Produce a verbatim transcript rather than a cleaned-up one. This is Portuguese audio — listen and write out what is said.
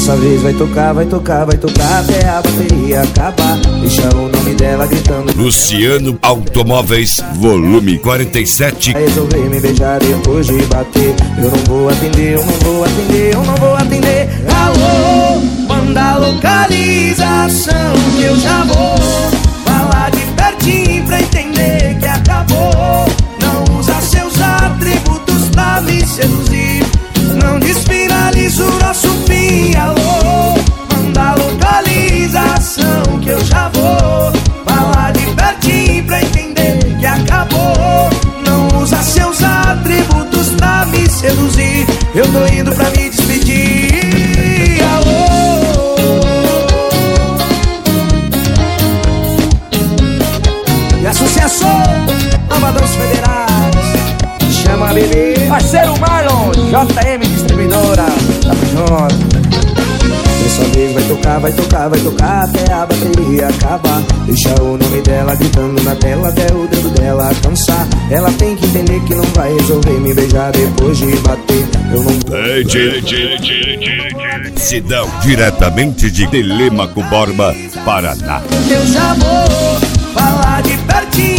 Dessa vez vai tocar, vai tocar, vai tocar até a bateria acabar. Deixa o nome dela gritando. Luciano Automóveis, volume quarenta e sete. Vai resolver me beijar depois de bater. Eu não vou atender, eu não vou atender, eu não vou atender. Alô, manda a localização que eu já vou falar de pertinho pra entender que acabou. Não usa seus atributos pra me seduzir. Não desfinaliza o nosso fim. Alô, manda a localização que eu já vou falar de pertinho pra entender que acabou. Não usa seus atributos pra me seduzir. Eu tô indo pra me despedir. Alô, e associação Lavadores Federais chama bebê. Parceiro Marlon, J M Distribuidora. Tamo junto. Dessa vez vai tocar, vai tocar, vai tocar até a bateria acabar. Deixa o nome dela gritando na tela até o dedo dela cansar. Ela tem que entender que não vai resolver me beijar depois de bater. Eu não vou. Sidão, diretamente de Telêmaco Borba, Paraná. Eu já vou falar de pertinho